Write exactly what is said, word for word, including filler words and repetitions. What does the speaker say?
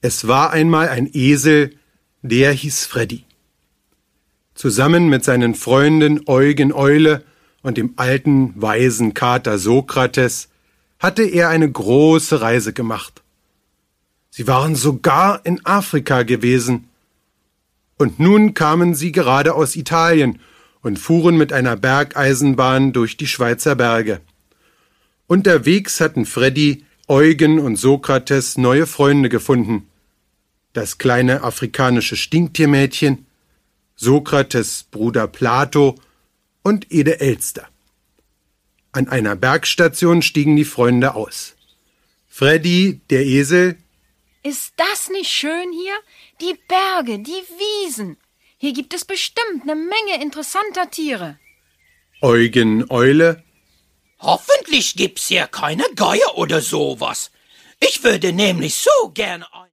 Es war einmal ein Esel, der hieß Freddy. Zusammen mit seinen Freunden Eugen Eule und dem alten, weisen Kater Sokrates hatte er eine große Reise gemacht. Sie waren sogar in Afrika gewesen. Und nun kamen sie gerade aus Italien und fuhren mit einer Bergeisenbahn durch die Schweizer Berge. Unterwegs hatten Freddy, Eugen und Sokrates neue Freunde gefunden. Das kleine afrikanische Stinktiermädchen, Sokrates Bruder Plato und Ede Elster. An einer Bergstation stiegen die Freunde aus. Freddy, der Esel. Ist das nicht schön hier? Die Berge, die Wiesen. Hier gibt es bestimmt eine Menge interessanter Tiere. Eugen Eule. Hoffentlich gibt's hier keine Geier oder sowas. Ich würde nämlich so gerne ein...